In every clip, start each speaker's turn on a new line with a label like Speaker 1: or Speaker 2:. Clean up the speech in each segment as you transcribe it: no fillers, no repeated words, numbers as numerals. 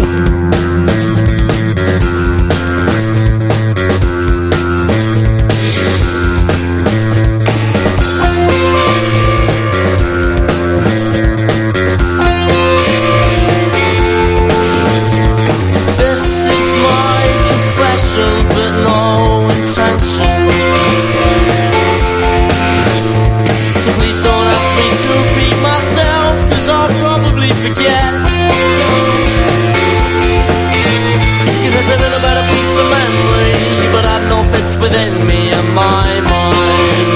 Speaker 1: Within me and my mind.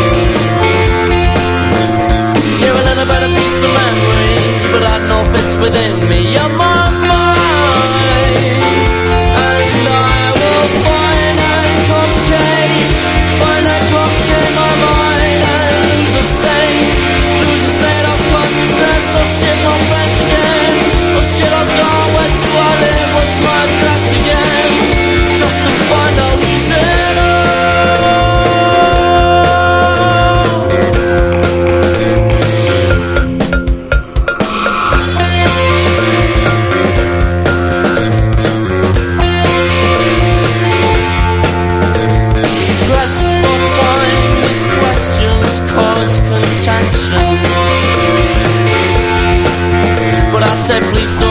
Speaker 1: You're a little bit of piece of memory, but I know fits within me and my